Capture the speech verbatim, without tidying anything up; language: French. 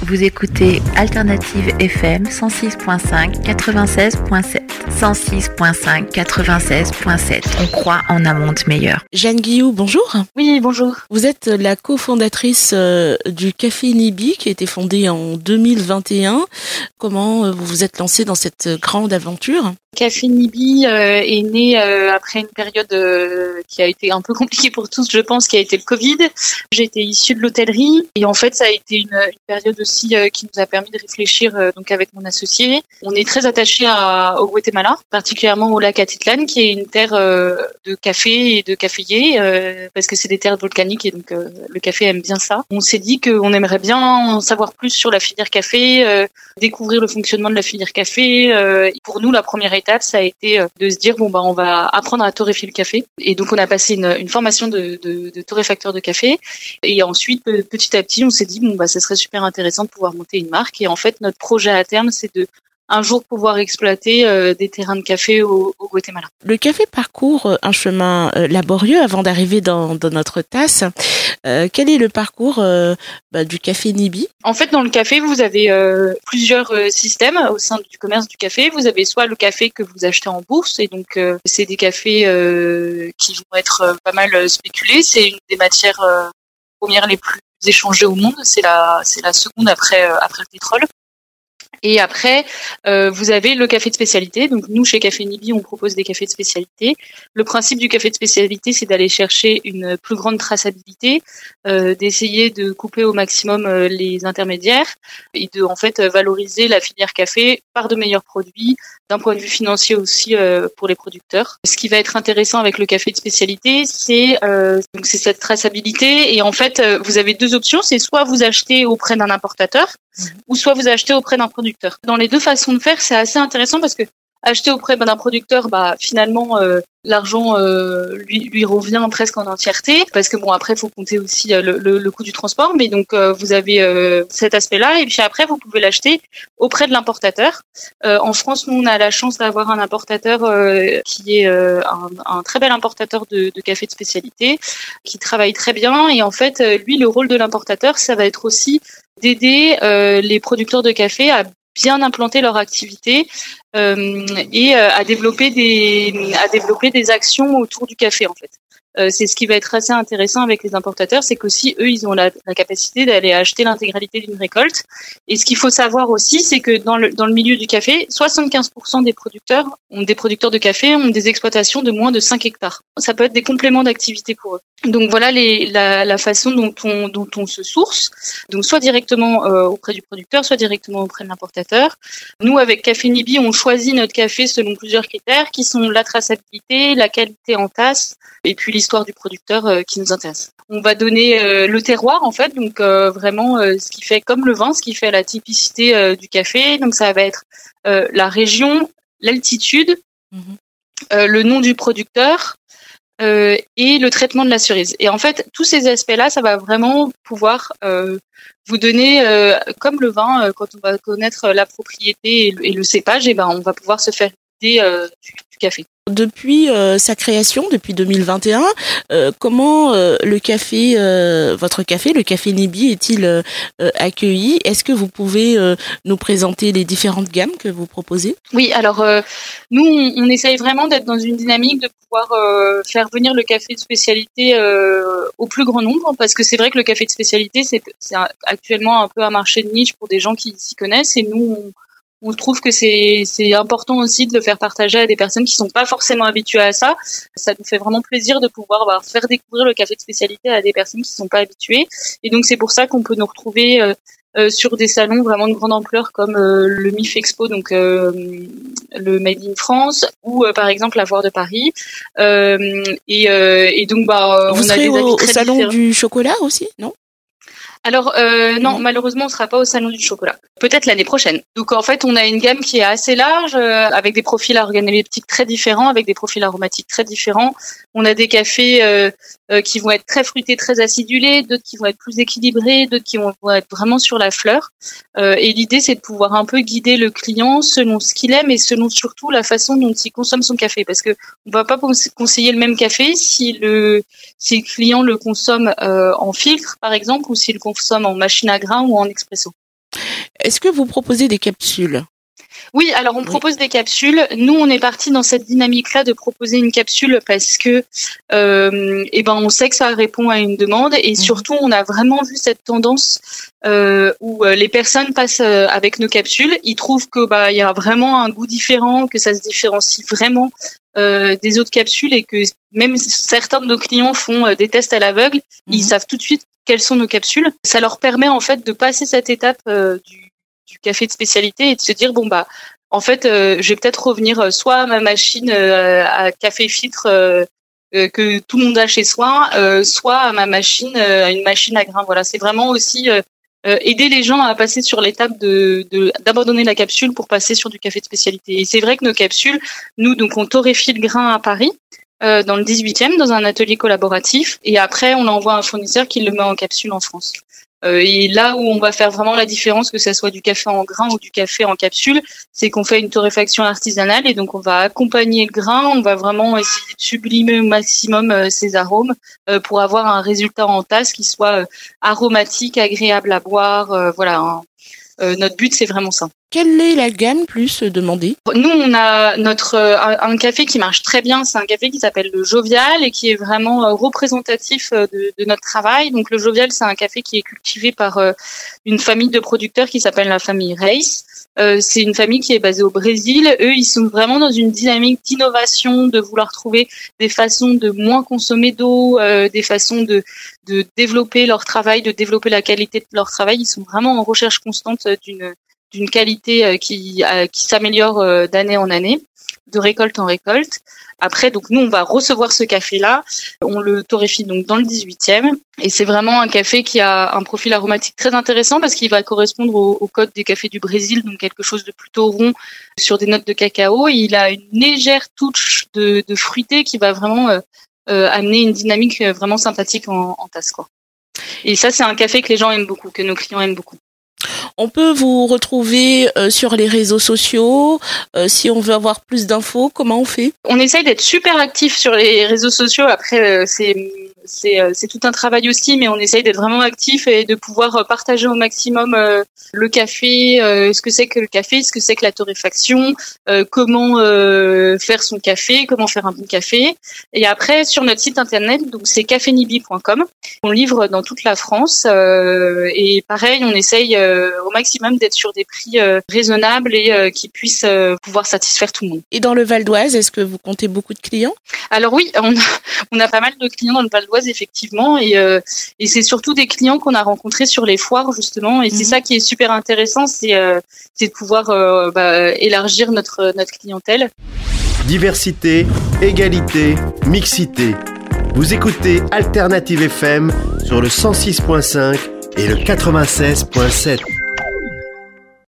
Vous écoutez Alternative F M cent six virgule cinq, quatre-vingt-seize virgule sept. cent six virgule cinq, quatre-vingt-seize virgule sept. On croit en un monde meilleur. Jeanne Guillou, bonjour. Oui, bonjour. Vous êtes la cofondatrice euh, du Café Nibi qui a été fondé en deux mille vingt et un. Comment euh, vous vous êtes lancée dans cette grande aventure ? Café Nibi euh, est né euh, après une période euh, qui a été un peu compliquée pour tous, je pense, qui a été le Covid. J'ai été issue de l'hôtellerie et en fait, ça a été une, une période aussi euh, qui nous a permis de réfléchir euh, donc avec mon associé. On est très attaché à, au Guatemala, particulièrement au lac Atitlan, qui est une terre euh, de café et de caféiers, euh, parce que c'est des terres volcaniques et donc euh, le café aime bien ça. On s'est dit qu'on aimerait bien en savoir plus sur la filière café, euh, découvrir le fonctionnement de la filière café. Euh, pour nous, la première étape, ça a été de se dire bon bah on va apprendre à torréfier le café et donc on a passé une, une formation de, de, de torréfacteur de café et ensuite petit à petit on s'est dit bon bah ça serait super intéressant de pouvoir monter une marque et en fait notre projet à terme c'est de un jour pouvoir exploiter euh, des terrains de café au, au Guatemala. Le café parcourt un chemin euh, laborieux avant d'arriver dans, dans notre tasse. Euh, quel est le parcours euh, bah, du Café Nibi ? En fait, dans le café, vous avez euh, plusieurs euh, systèmes au sein du commerce du café. Vous avez soit le café que vous achetez en bourse, et donc euh, c'est des cafés euh, qui vont être euh, pas mal spéculés. C'est une des matières euh, premières les plus échangées au monde. C'est la, c'est la seconde après euh, après le pétrole. Et après, euh, vous avez le café de spécialité. Donc nous, chez Café Nibi, on propose des cafés de spécialité. Le principe du café de spécialité, c'est d'aller chercher une plus grande traçabilité, euh, d'essayer de couper au maximum euh, les intermédiaires et de en fait valoriser la filière café par de meilleurs produits, d'un point de vue financier aussi euh, pour les producteurs. Ce qui va être intéressant avec le café de spécialité, c'est euh, donc c'est cette traçabilité. Et en fait, euh, vous avez deux options. C'est soit vous achetez auprès d'un importateur, mmh. ou soit vous achetez auprès d'un producteur. Dans les deux façons de faire, c'est assez intéressant parce que acheter auprès d'un producteur, bah finalement euh, l'argent euh, lui lui revient presque en entièreté parce que bon après il faut compter aussi le, le, le coût du transport, mais donc euh, vous avez euh, cet aspect-là et puis après vous pouvez l'acheter auprès de l'importateur. Euh, en France, nous on a la chance d'avoir un importateur euh, qui est euh, un, un très bel importateur de, de café de spécialité qui travaille très bien et en fait lui le rôle de l'importateur ça va être aussi d'aider euh, les producteurs de café à bien implanter leur activité euh, et euh, à développer des à développer des actions autour du café en fait. Euh, c'est ce qui va être assez intéressant avec les importateurs, c'est qu'aussi eux ils ont la, la capacité d'aller acheter l'intégralité d'une récolte. Et ce qu'il faut savoir aussi, c'est que dans le dans le milieu du café, soixante-quinze pour cent des producteurs ont des producteurs de café ont des exploitations de moins de cinq hectares. Ça peut être des compléments d'activité pour eux. Donc voilà les la, la façon dont on dont on se source. Donc soit directement euh, auprès du producteur, soit directement auprès de l'importateur. Nous avec Café Nibi, on choisit notre café selon plusieurs critères qui sont la traçabilité, la qualité en tasse et puis l'histoire du producteur euh, qui nous intéresse. On va donner euh, le terroir en fait, donc euh, vraiment euh, ce qui fait comme le vin, ce qui fait la typicité euh, du café. Donc ça va être euh, la région, l'altitude, mmh. euh, le nom du producteur euh, et le traitement de la cerise. Et en fait tous ces aspects-là, ça va vraiment pouvoir euh, vous donner, euh, comme le vin, euh, quand on va connaître la propriété et le, et le cépage, et ben on va pouvoir se faire idée euh, du, du café. Depuis euh, sa création, depuis deux mille vingt et un, euh, comment euh, le café, euh, votre café, le Café Nibi, est-il euh, accueilli ? Est-ce que vous pouvez euh, nous présenter les différentes gammes que vous proposez ? Oui, alors euh, nous, on, on essaye vraiment d'être dans une dynamique de pouvoir euh, faire venir le café de spécialité euh, au plus grand nombre, parce que c'est vrai que le café de spécialité, c'est, c'est un, actuellement un peu un marché de niche pour des gens qui s'y connaissent, et nous, on On trouve que c'est c'est important aussi de le faire partager à des personnes qui sont pas forcément habituées à ça. Ça nous fait vraiment plaisir de pouvoir bah, faire découvrir le café de spécialité à des personnes qui sont pas habituées. Et donc c'est pour ça qu'on peut nous retrouver euh, euh, sur des salons vraiment de grande ampleur comme euh, le M I F Expo, donc euh, le Made in France, ou euh, par exemple la Foire de Paris. Euh, et, euh, et donc bah Vous on serez a des avis au, très au salon différents. Du chocolat aussi, non ? Alors euh, non, Non. malheureusement, on sera pas au salon du chocolat. Peut-être l'année prochaine. Donc en fait, on a une gamme qui est assez large, euh, avec des profils organoleptiques très différents, avec des profils aromatiques très différents. On a des cafés euh, euh, qui vont être très fruités, très acidulés, d'autres qui vont être plus équilibrés, d'autres qui vont être vraiment sur la fleur. Euh, et l'idée, c'est de pouvoir un peu guider le client selon ce qu'il aime et selon surtout la façon dont il consomme son café, parce que on va pas conseiller le même café si le si le client le consomme euh, en filtre, par exemple, ou s'il le consomme en machine à grains ou en expresso. Est-ce que vous proposez des capsules ? Oui, alors on Oui. propose des capsules. Nous, on est parti dans cette dynamique-là de proposer une capsule parce que, euh, eh ben, on sait que ça répond à une demande et surtout, on a vraiment vu cette tendance euh, où euh, les personnes passent euh, avec nos capsules. Ils trouvent que bah il y a vraiment un goût différent, que ça se différencie vraiment euh, des autres capsules et que même certains de nos clients font euh, des tests à l'aveugle, Mhm. ils savent tout de suite quelles sont nos capsules. Ça leur permet en fait de passer cette étape euh, du du café de spécialité et de se dire bon bah en fait euh, je vais peut-être revenir euh, soit à ma machine euh, à café filtre euh, euh, que tout le monde a chez soi, euh, soit à ma machine euh, à une machine à grains. Voilà, c'est vraiment aussi euh, euh, aider les gens à passer sur l'étape de, de d'abandonner la capsule pour passer sur du café de spécialité. Et c'est vrai que nos capsules, nous donc on torréfie le grain à Paris euh, dans le dix-huitième dans un atelier collaboratif et après on envoie un fournisseur qui le met en capsule en France. Euh, et là où on va faire vraiment la différence, que ça soit du café en grain ou du café en capsule, c'est qu'on fait une torréfaction artisanale et donc on va accompagner le grain, on va vraiment essayer de sublimer au maximum euh, ses arômes euh, pour avoir un résultat en tasse qui soit euh, aromatique, agréable à boire. Euh, voilà, hein. Euh, notre but c'est vraiment ça. Quelle est la gamme plus demandée ? Nous, on a notre euh, un, un café qui marche très bien. C'est un café qui s'appelle le Jovial et qui est vraiment euh, représentatif euh, de, de notre travail. Donc, le Jovial, c'est un café qui est cultivé par euh, une famille de producteurs qui s'appelle la famille Reis. Euh, c'est une famille qui est basée au Brésil. Eux, ils sont vraiment dans une dynamique d'innovation, de vouloir trouver des façons de moins consommer d'eau, euh, des façons de de développer leur travail, de développer la qualité de leur travail. Ils sont vraiment en recherche constante d'une d'une qualité qui qui s'améliore d'année en année, de récolte en récolte. Après, donc nous, on va recevoir ce café-là, on le torréfie donc dans le dix-huitième, et c'est vraiment un café qui a un profil aromatique très intéressant parce qu'il va correspondre au, au code des cafés du Brésil, donc quelque chose de plutôt rond sur des notes de cacao. Et il a une légère touche de, de fruité qui va vraiment euh, euh, amener une dynamique vraiment sympathique en, en tasse, quoi. Et ça, c'est un café que les gens aiment beaucoup, que nos clients aiment beaucoup. On peut vous retrouver euh, sur les réseaux sociaux. Euh, si on veut avoir plus d'infos, comment on fait ? On essaye d'être super actif sur les réseaux sociaux. Après, euh, c'est c'est euh, c'est tout un travail aussi, mais on essaye d'être vraiment actif et de pouvoir partager au maximum euh, le café, euh, ce que c'est que le café, ce que c'est que la torréfaction, euh, comment euh, faire son café, comment faire un bon café. Et après, sur notre site internet, donc c'est café nibi point com, on livre dans toute la France. Euh, et pareil, on essaye euh, au maximum d'être sur des prix euh, raisonnables et euh, qui puissent euh, pouvoir satisfaire tout le monde. Et dans le Val d'Oise, est-ce que vous comptez beaucoup de clients ? Alors oui, on a, on a pas mal de clients dans le Val d'Oise, effectivement, et, euh, et c'est surtout des clients qu'on a rencontrés sur les foires, justement, et mmh. c'est ça qui est super intéressant, c'est, euh, c'est de pouvoir euh, bah, élargir notre, notre clientèle. Diversité, égalité, mixité. Vous écoutez Alternative F M sur le cent six point cinq et le quatre-vingt-seize point sept.